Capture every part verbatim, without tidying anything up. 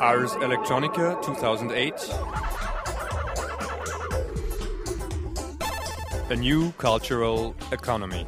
Ars Electronica two thousand eight. A new cultural economy.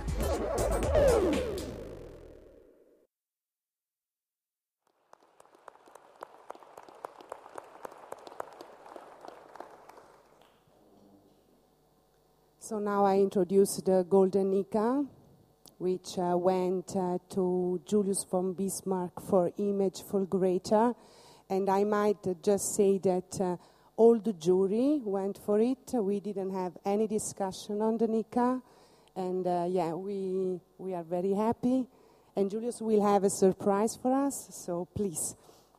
So now I introduce the Golden Nika, which uh, went uh, to Julius von Bismarck for Image Fulgurator. And I might uh, just say that uh, all the jury went for it. We didn't have any discussion on the Nika. And uh, yeah, we, we are very happy. And Julius will have a surprise for us, so please.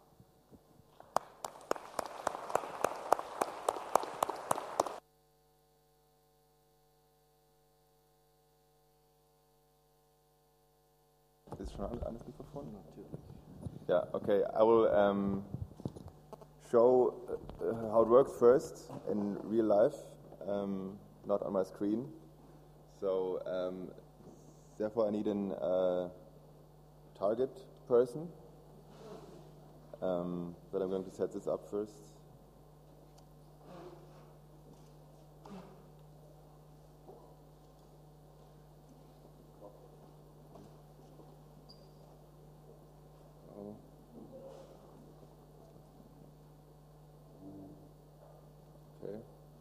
Ist schon alles Mikrofon? Yeah, okay. I will um, show uh, how it works first in real life, um, not on my screen. So, um, therefore, I need a uh, target person. Um, but I'm going to set this up first. Okay.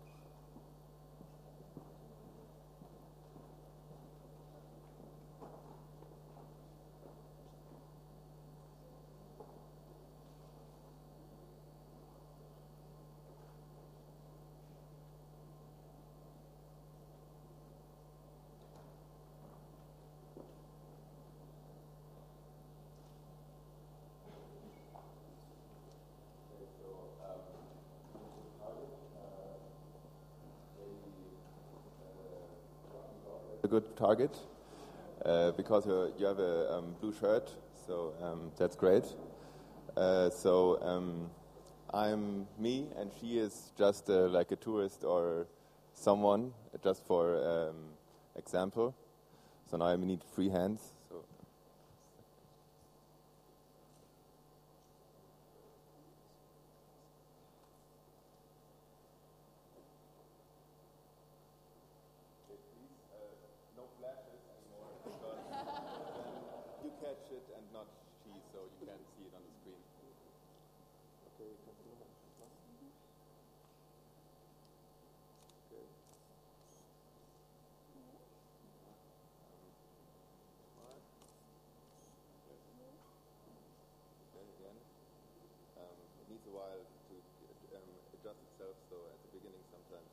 A good target uh, because uh, you have a um, blue shirt, so um, that's great. Uh, so um, I'm me, and she is just uh, like a tourist or someone, just for um, example. So now I need free hands. So. You catch it and not she, so you can't see it on the screen. Okay, kannst du nochmal was machen? Okay. Okay, again. Um, it needs a while to um, adjust itself, so at the beginning sometimes.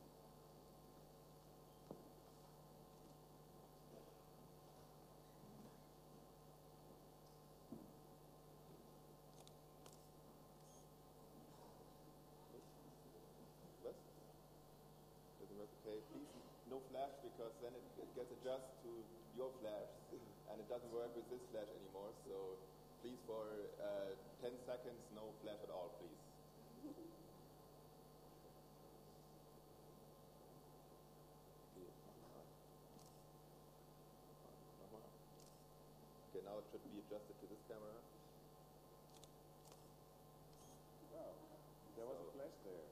Okay, please, no flash, because then it, it gets adjusted to your flash, and it doesn't work with this flash anymore. So please, for uh, ten seconds, no flash at all, please. Okay, now it should be adjusted to this camera. Wow, there was so, a flash there.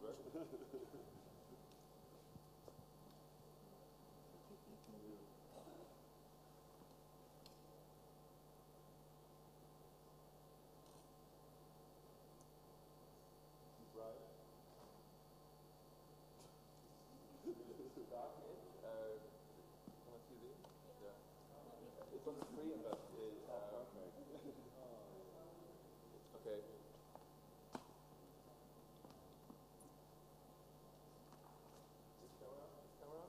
It's on the screen, but it, uh, okay. This camera, this camera.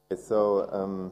So um,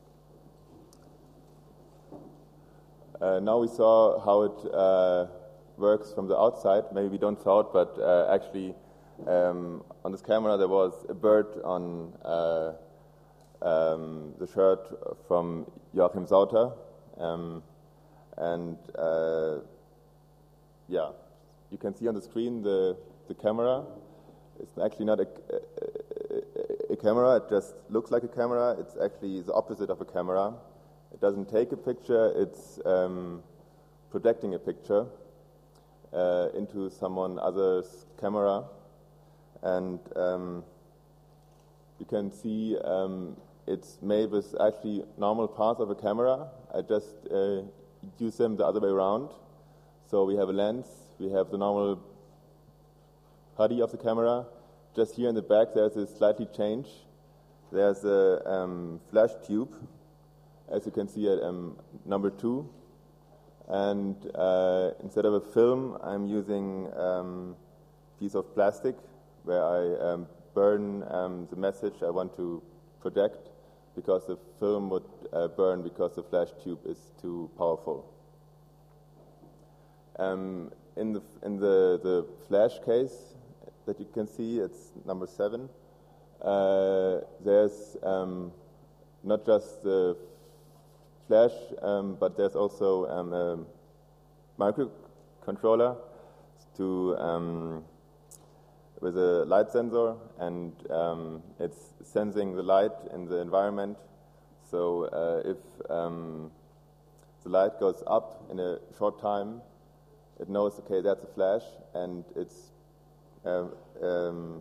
uh, now we saw how it uh, works from the outside. Maybe we don't saw it, but uh, actually um, on this camera there was a bird on uh, um, the shirt from Joachim Sauter. Um, and uh, yeah, you can see on the screen the, the camera. It's actually not a, a, a camera, it just looks like a camera. It's actually the opposite of a camera. It doesn't take a picture, it's um, projecting a picture uh, into someone else's camera. And um, you can see um, it's made with actually normal parts of a camera. I just uh, use them the other way around. So we have a lens, we have the normal body of the camera. Just here in the back there's a slightly change. There's a um, flash tube, as you can see at um, number two. And uh, instead of a film, I'm using um, a piece of plastic where I um, burn um, the message I want to project, because the film would uh, burn because the flash tube is too powerful. Um, in the in the, the flash case that you can see, it's number seven. Uh, there's um, not just the flash, um, but there's also um, a microcontroller to um, with a light sensor, and um, it's sensing the light in the environment. So uh, if um, the light goes up in a short time, it knows, okay, that's a flash, and it's uh, um,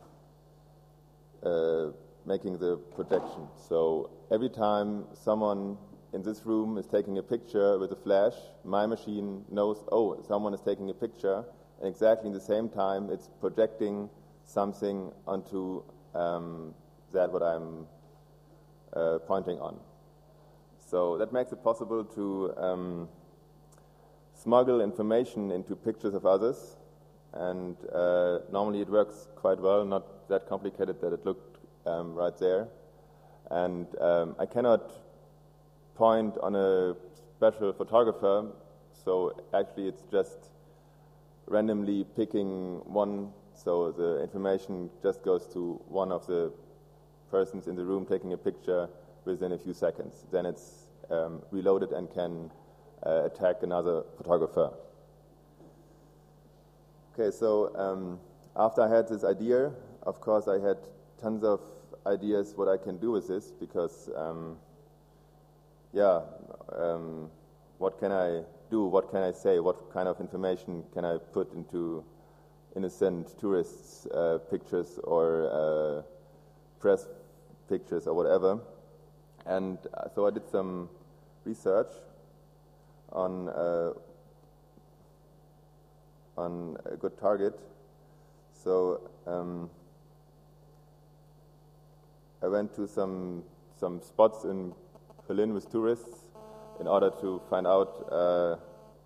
uh, making the projection. So every time someone in this room is taking a picture with a flash, my machine knows, oh, someone is taking a picture, and exactly in the same time it's projecting something onto um, that what I'm uh, pointing on. So that makes it possible to um, smuggle information into pictures of others, and uh, normally it works quite well, not that complicated that it looked um, right there. And um, I cannot point on a special photographer, so actually it's just randomly picking one, so the information just goes to one of the persons in the room taking a picture within a few seconds. Then it's um, reloaded and can uh, attack another photographer. Okay, so um, after I had this idea, of course I had tons of ideas what I can do with this, because um, yeah, um, what can I do, what can I say, what kind of information can I put into innocent tourists' uh, pictures or uh, press pictures or whatever. And uh, so I did some research on uh, on a good target. So um, I went to some some spots in Berlin with tourists in order to find out uh,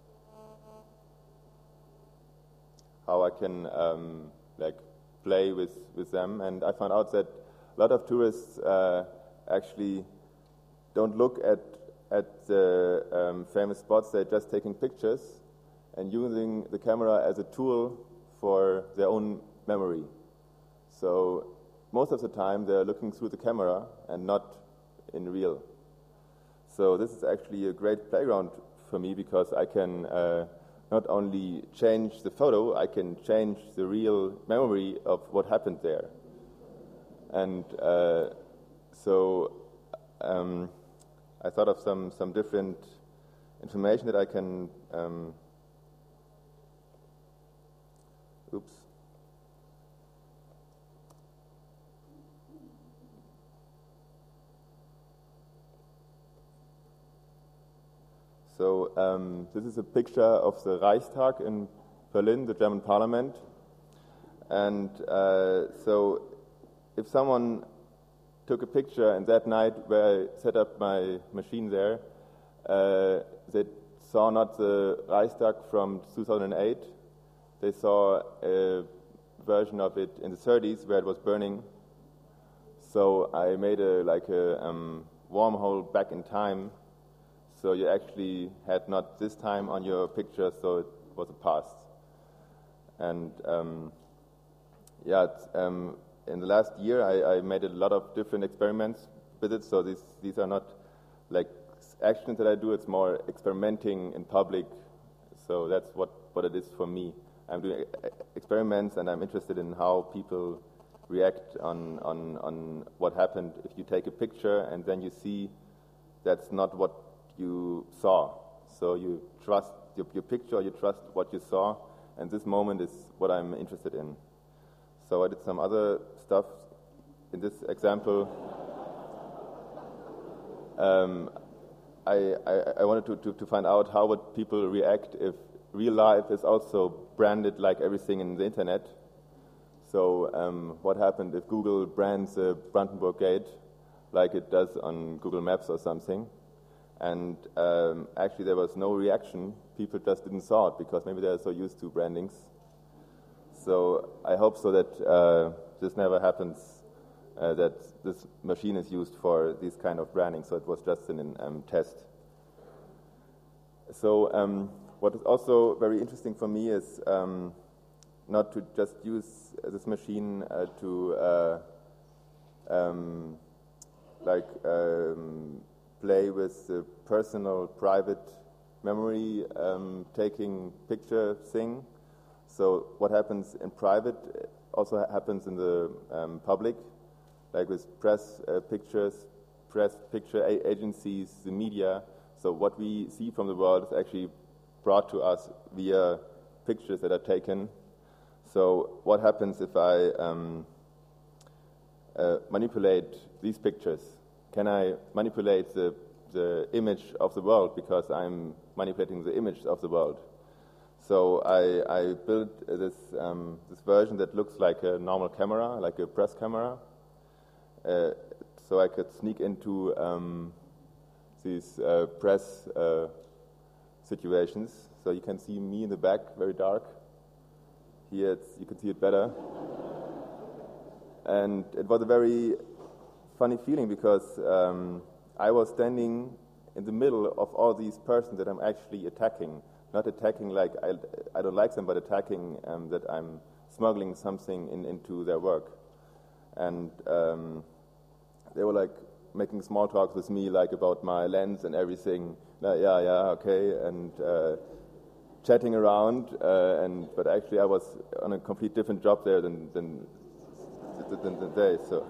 how I can um, like play with, with them. And I found out that a lot of tourists uh, actually don't look at at the um, famous spots. They're just taking pictures and using the camera as a tool for their own memory. So most of the time they're looking through the camera and not in real. So this is actually a great playground for me, because I can uh, not only change the photo, I can change the real memory of what happened there. And uh, so um, I thought of some, some different information that I can um, oops. So um, this is a picture of the Reichstag in Berlin, the German parliament. And uh, so if someone took a picture and that night where I set up my machine there, uh, they saw not the Reichstag from two thousand eight, they saw a version of it in the thirties where it was burning. So I made a like a um, wormhole back in time. So you actually had not this time on your picture, so it was a past. And um, yeah, um, in the last year I, I made a lot of different experiments with it. So these these are not like actions that I do. It's more experimenting in public. So that's what, what it is for me. I'm doing experiments, and I'm interested in how people react on, on, on what happened. If you take a picture and then you see that's not what you saw. So you trust your, your picture, you trust what you saw, and this moment is what I'm interested in. So I did some other stuff. In this example, um, I, I, I wanted to, to, to find out how would people react if real life is also branded like everything in the internet. So um, what happened if Google brands the Brandenburg Gate like it does on Google Maps or something? And um, actually there was no reaction. People just didn't saw it because maybe they're so used to brandings. So I hope so that uh, this never happens, uh, that this machine is used for this kind of branding. So it was just an um, test. So um, what is also very interesting for me is um, not to just use this machine uh, to uh, um, like um, play with the personal, private memory um, taking picture thing. So what happens in private also ha- happens in the um, public, like with press uh, pictures, press picture a- agencies, the media. So what we see from the world is actually brought to us via pictures that are taken. So what happens if I um, uh, manipulate these pictures? Can I manipulate the, the image of the world because I'm manipulating the image of the world? So I, I built this, um, this version that looks like a normal camera, like a press camera, uh, so I could sneak into um, these uh, press uh, situations. So you can see me in the back, very dark. Here it's, you can see it better. And it was a very funny feeling because um, I was standing in the middle of all these persons that I'm actually attacking. Not attacking like I, I don't like them, but attacking um, that I'm smuggling something in, into their work. And um, they were like making small talks with me, like about my lens and everything. Like, yeah, yeah, okay, and uh, chatting around. Uh, and but actually, I was on a complete different job there than than than, than they. So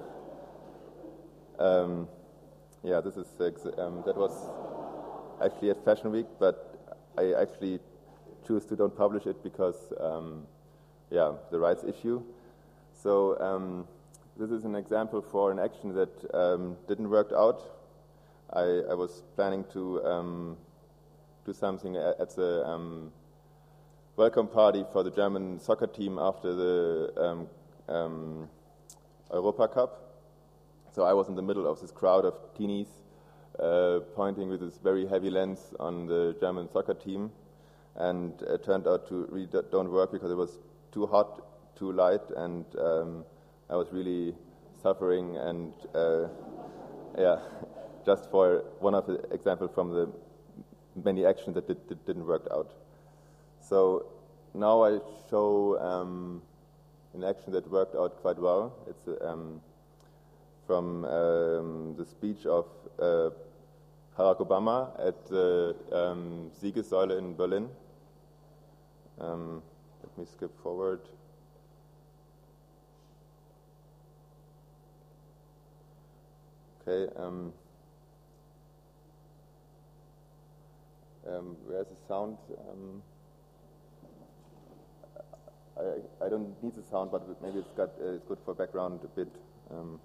um, yeah, this is ex- um, that was actually at Fashion Week, but I actually choose to don't publish it because, um, yeah, the rights issue. So um, this is an example for an action that um, didn't work out. I, I was planning to um, do something at, at the um, welcome party for the German soccer team after the um, um, Europa Cup. So I was in the middle of this crowd of teenies Uh, pointing with this very heavy lens on the German soccer team, and it turned out to really don't work because it was too hot, too light, and um, I was really suffering. And uh, yeah, just for one of the examples from the many actions that did, did, didn't work out. So now I show um, an action that worked out quite well. It's um, from um, the speech of uh, Barack Obama at the um, Siegessäule in Berlin. Um, let me skip forward. Okay. Um, um, where's the sound? Um, I, I don't need the sound, but maybe it's got uh, it's good for background a bit. Um,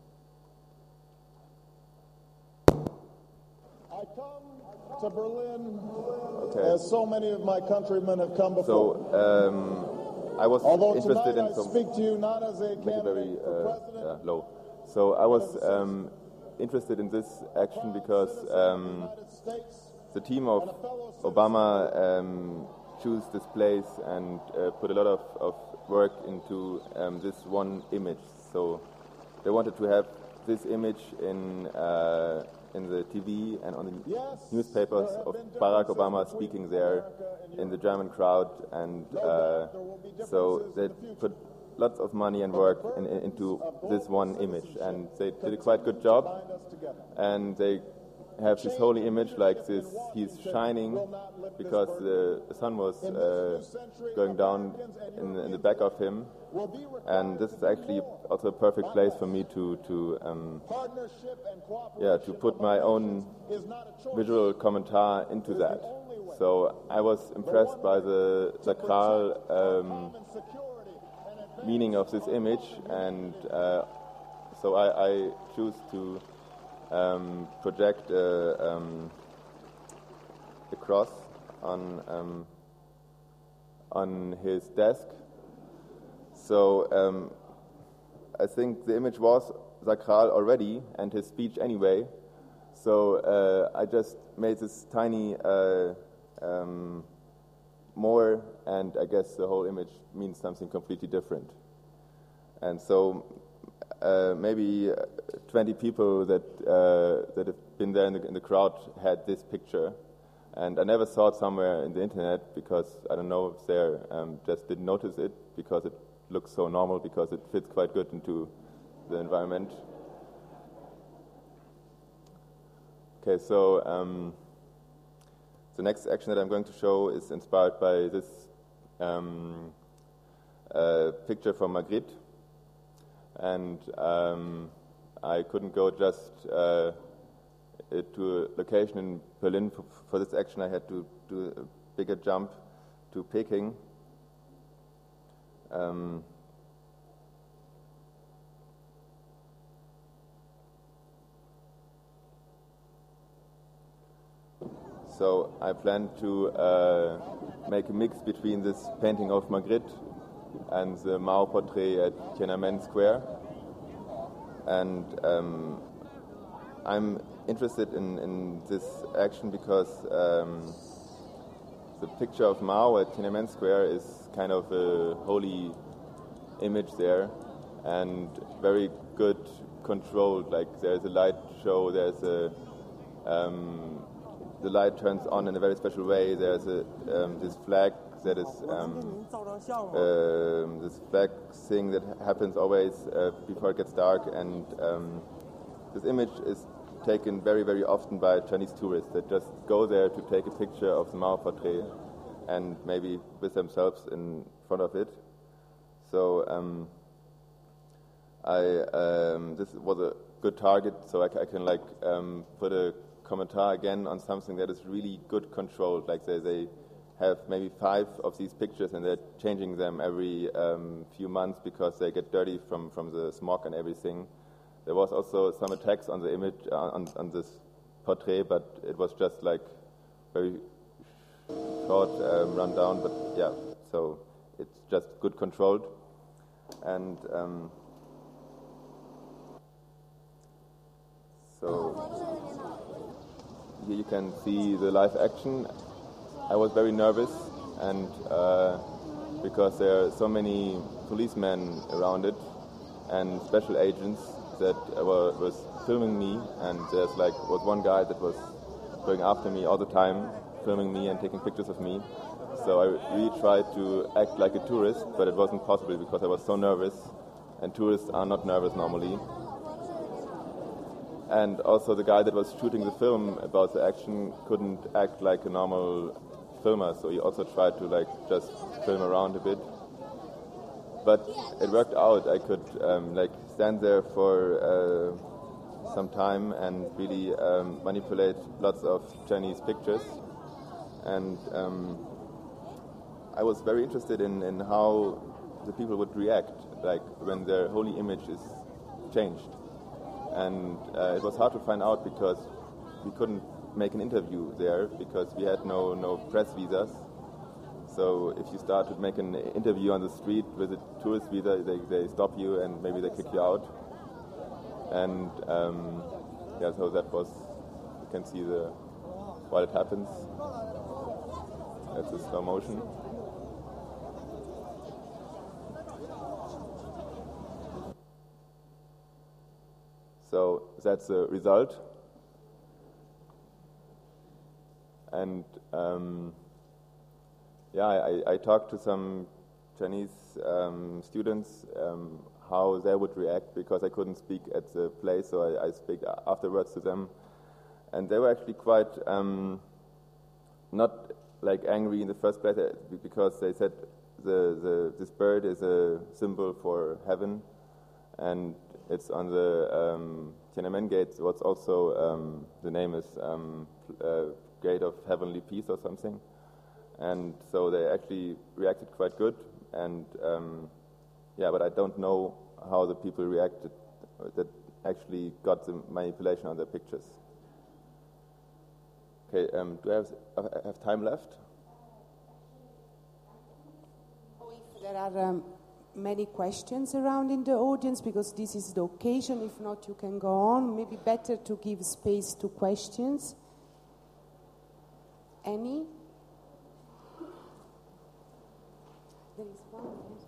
I come to Berlin okay. as so many of my countrymen have come before. So um, I was Although interested tonight in I some. speak to you not as a Make it very candidate for uh, president. uh, low. So I was um, interested in this action because um, the team of Obama um, chose this place and uh, put a lot of, of work into um, this one image. So they wanted to have this image in uh, in the T V and on the Yes, newspapers there have of been Barack differences Obama between speaking there America and in the Europe. German crowd, and No uh, doubt there will be so differences they in the future. put lots of money and But the work in, in, burdens into of this global one image, citizenship and they did a quite good continue to job. bind us together. And they have this holy image like this. He's shining because the sun was uh, going down in, in the back of him, Will be required and this is to do actually more. also a perfect place for me to to um, Partnership and yeah to cooperation put my among own nations is not a choice. visual commentary into that. So I was impressed by the sacral um, Common security and advance meaning of this image, and uh, so I, I choose to um, project a, um, a cross on um, on his desk. So um, I think the image was sacral already, and his speech anyway. So uh, I just made this tiny uh, um, more, and I guess the whole image means something completely different. And so uh, maybe twenty people that uh, that have been there in the, in the crowd had this picture, and I never saw it somewhere in the internet because I don't know if they um, just didn't notice it because it looks so normal, because it fits quite good into the environment. Okay, so um, the next action that I'm going to show is inspired by this um, uh, picture from Magritte. And um, I couldn't go just uh, to a location in Berlin for, for this action. I had to do a bigger jump to Peking. Um, so I plan to uh, make a mix between this painting of Magritte and the Mao portrait at Tiananmen Square. And um, I'm interested in, in this action because um, the picture of Mao at Tiananmen Square is kind of a holy image there, and very good controlled. Like there's a light show, there's a um, the light turns on in a very special way. There's a um, this flag that is um, um, this flag thing that happens always uh, before it gets dark, and um, this image is taken very, very often by Chinese tourists that just go there to take a picture of the Mao portrait and maybe with themselves in front of it. So um, I um, this was a good target, so I, I can like um, put a commentary again on something that is really good controlled. Like they, they have maybe five of these pictures and they're changing them every um, few months because they get dirty from, from the smog and everything. There was also some attacks on the image, uh, on, on this portrait, but it was just like very short, um, run down, but yeah, so it's just good controlled. And um, so here you can see the live action. I was very nervous, and uh, because there are so many policemen around it and special agents that were was filming me, and there's like was one guy that was going after me all the time, filming me and taking pictures of me. So I really tried to act like a tourist, but it wasn't possible because I was so nervous, and tourists are not nervous normally. And also the guy that was shooting the film about the action couldn't act like a normal filmer, so he also tried to like just film around a bit. But it worked out. I could um, like stand there for uh, some time and really um, manipulate lots of Chinese pictures. And um, I was very interested in, in how the people would react, like when their holy image is changed. And uh, it was hard to find out because we couldn't make an interview there because we had no, no press visas. So if you start to make an interview on the street with a tourist visa, they, they stop you and maybe they kick you out. And um, yeah, so that was, you can see the while it happens. That's a slow motion. So that's the result. And um, yeah, I, I talked to some Chinese um, students um, how they would react, because I couldn't speak at the place, so I, I speak afterwards to them. And they were actually quite um, not like angry in the first place, because they said the, the this bird is a symbol for heaven, and it's on the um, Tiananmen Gate. What's also um, the name is um, uh, Gate of Heavenly Peace or something, and so they actually reacted quite good. And um, yeah, but I don't know how the people reacted that actually got the manipulation on their pictures. Okay, um, do I have, I have time left? If there are um, many questions around in the audience, because this is the occasion. If not, you can go on. Maybe better to give space to questions. Any? There is one. Yes.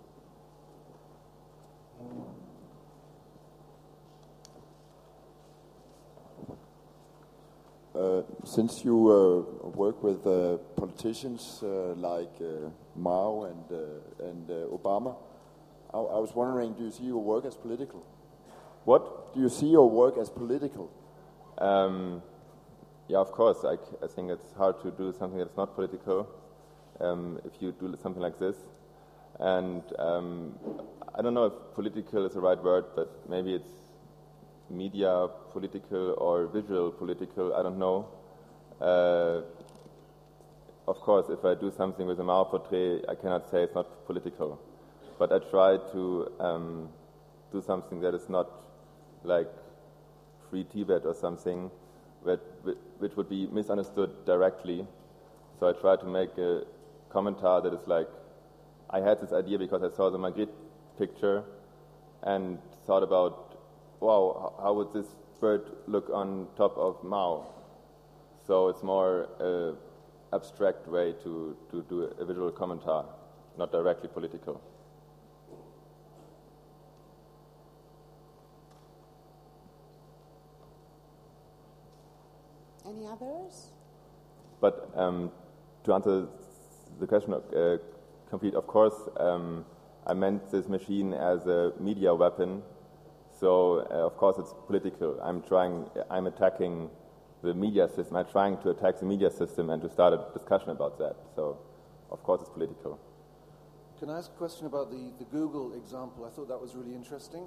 Uh, since you uh, work with uh, politicians uh, like uh, Mao and uh, and uh, Obama, I, I was wondering, do you see your work as political? What? Do you see your work as political? Um, yeah, of course. I, I think it's hard to do something that's not political um, if you do something like this. And um, I don't know if political is the right word, but maybe it's media political or visual political, I don't know. Uh, of course, if I do something with a Mao portrait, I cannot say it's not political. But I try to um, do something that is not like Free Tibet or something, that, which would be misunderstood directly. So I try to make a commentary that is like, I had this idea because I saw the Magritte picture and thought about, wow, how would this bird look on top of Mao? So it's more uh, abstract way to, to do a visual commentary, not directly political. Any others? But um, to answer the question of, uh, complete, of course, um, I meant this machine as a media weapon. So uh, of course it's political. I'm trying, I'm attacking the media system. I'm trying to attack the media system and to start a discussion about that. So of course it's political. Can I ask a question about the, the Google example? I thought that was really interesting.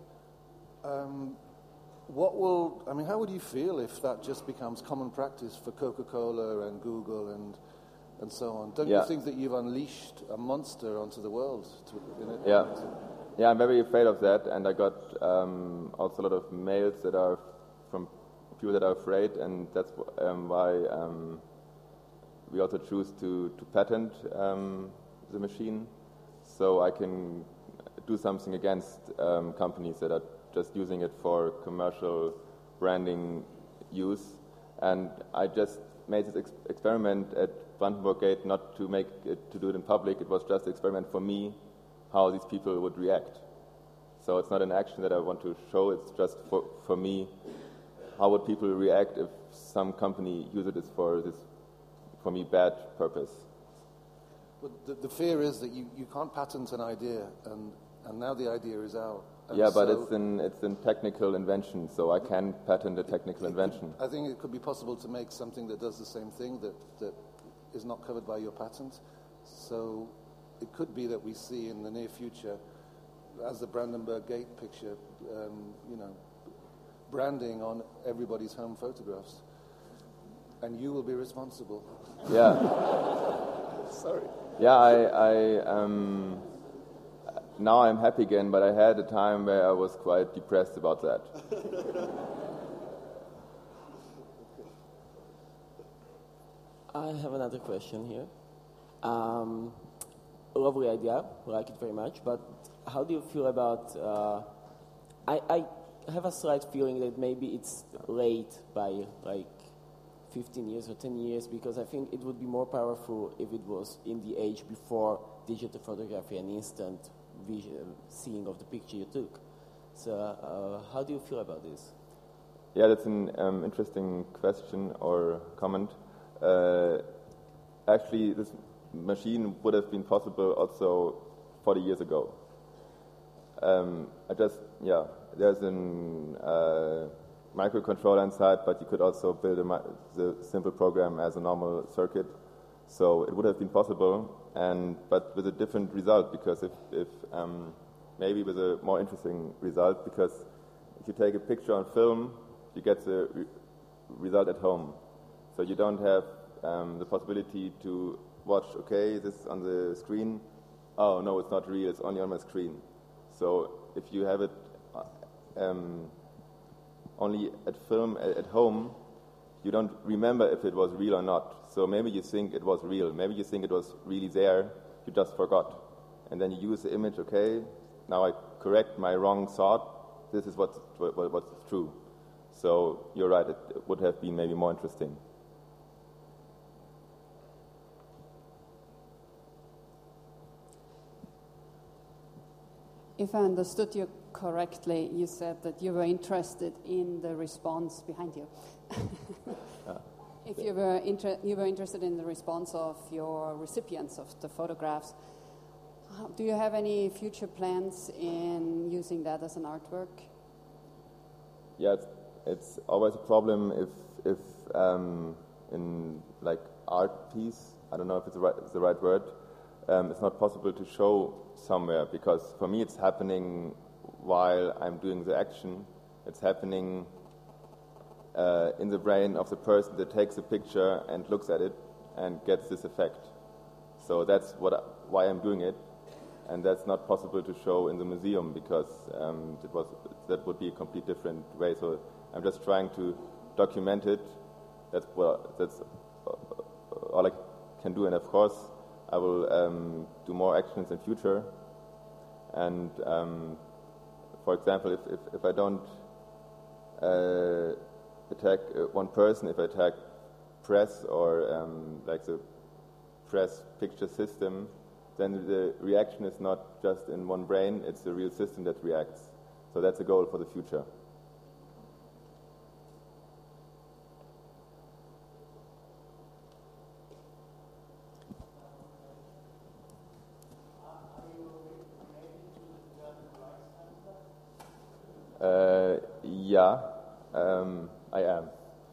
Um, what will, I mean, how would you feel if that just becomes common practice for Coca-Cola and Google and and so on? Don't yeah. you think that you've unleashed a monster onto the world? To, in it? Yeah. Yeah, I'm very afraid of that, and I got um, also a lot of mails that are from people that are afraid, and that's um, why um, we also choose to, to patent um, the machine, so I can do something against um, companies that are just using it for commercial branding use. And I just made this ex- experiment at Brandenburg Gate, not to make it to do it in public. It was just an experiment for me, how these people would react. So it's not an action that I want to show, it's just for, for me, how would people react if some company uses it for this, for me, bad purpose. But the, the fear is that you, you can't patent an idea, and, and now the idea is out. And yeah, but so it's an it's a technical invention, so I can patent a technical it, invention. I think it could be possible to make something that does the same thing that, that is not covered by your patent. So it could be that we see in the near future, as the Brandenburg Gate picture, um, you know, branding on everybody's home photographs, and you will be responsible. Yeah. Sorry. Yeah, I, I um, now I'm happy again, but I had a time where I was quite depressed about that. I have another question here. Um, lovely idea, I like it very much, but how do you feel about, uh, I, I have a slight feeling that maybe it's late by like fifteen years or ten years, because I think it would be more powerful if it was in the age before digital photography and instant vision, seeing of the picture you took. So uh, how do you feel about this? Yeah, that's an um, interesting question or comment. Uh, actually, this machine would have been possible also forty years ago. Um, I just, yeah, there's an uh, microcontroller inside, but you could also build a mi- the simple program as a normal circuit. So it would have been possible, and but with a different result, because if, if um, maybe with a more interesting result, because if you take a picture on film, you get the re- result at home. So you don't have um, the possibility to watch, okay, this is on the screen. Oh, no, it's not real, it's only on my screen. So if you have it um, only at film at, at home, you don't remember if it was real or not. So maybe you think it was real. Maybe you think it was really there. You just forgot. And then you use the image, okay, now I correct my wrong thought. This is what's, what, what's true. So you're right, it, it would have been maybe more interesting. If I understood you correctly, you said that you were interested in the response behind you. uh, if you were, inter- you were interested in the response of your recipients of the photographs, how, do you have any future plans in using that as an artwork? Yeah, it's, it's always a problem if, if um, in like art piece, I don't know if it's the right, it's the right word, um, it's not possible to show somewhere, because for me it's happening while I'm doing the action. It's happening uh, in the brain of the person that takes the picture and looks at it and gets this effect. So that's what I, why I'm doing it, and that's not possible to show in the museum, because um, it was that would be a complete different way. So I'm just trying to document it. That's well, that's all I can do, and of course I will um, do more actions in future. And um, for example, if, if, if I don't uh, attack uh, one person, if I attack press or um, like the press picture system, then the reaction is not just in one brain, it's the real system that reacts. So that's a goal for the future. Uh, yeah, um, I am.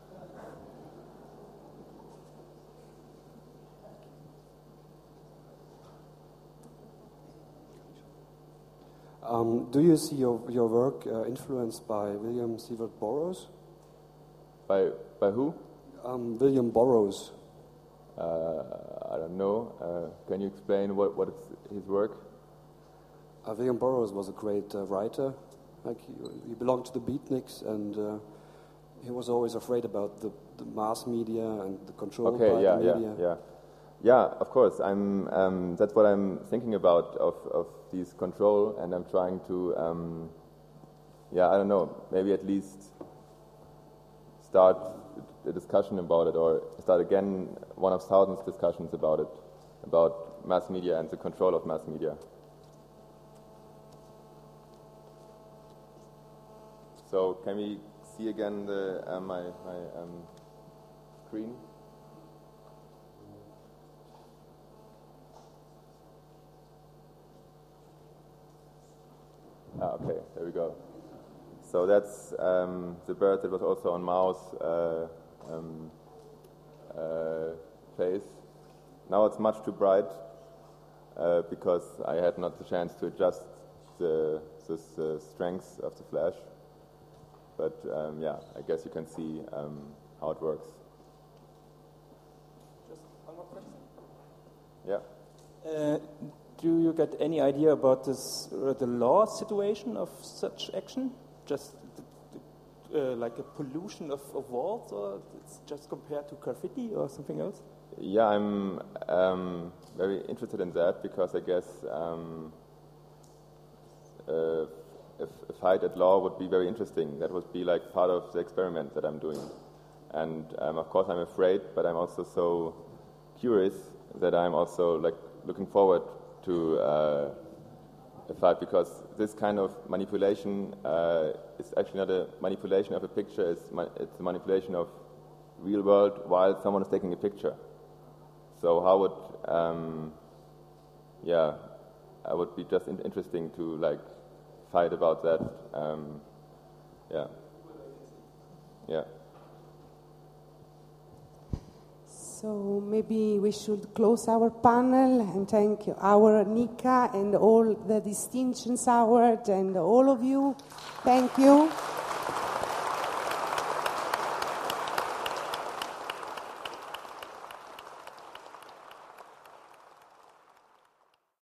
Um, do you see your, your work uh, influenced by William Seward Burroughs? By by who? Um, William Burroughs. Uh, I don't know. Uh, can you explain what, what is his work? Uh, William Burroughs was a great uh, writer. Like he, he belonged to the Beatniks, and uh, he was always afraid about the, the mass media and the control okay, by yeah, the media. yeah, yeah, yeah. Of course, I'm. Um, that's what I'm thinking about of of these control, and I'm trying to. Um, yeah, I don't know. Maybe at least start a discussion about it, or start again one of thousands discussions about it, about mass media and the control of mass media. So can we see again the uh, my my um, screen? Ah, okay, there we go. So that's um, the bird that was also on Mao's uh, um, uh, face. Now it's much too bright uh, because I had not the chance to adjust the, the, the strength of the flash. But um, yeah, I guess you can see um, how it works. Just one more question. Yeah. Uh, do you get any idea about this, uh, the law situation of such action? Just uh, like a pollution of, of walls, or it's just compared to graffiti or something else? Yeah, I'm um, very interested in that, because I guess um, uh, if a fight at law would be very interesting. That would be like part of the experiment that I'm doing. And um, of course I'm afraid, but I'm also so curious that I'm also like looking forward to uh, a fight, because this kind of manipulation uh, is actually not a manipulation of a picture, it's, ma- it's a manipulation of real world while someone is taking a picture. So how would, um, yeah, I would be just in- interesting to like fight about that, um, yeah, yeah. So maybe we should close our panel and thank our Nika and all the distinctions award and all of you. Thank you.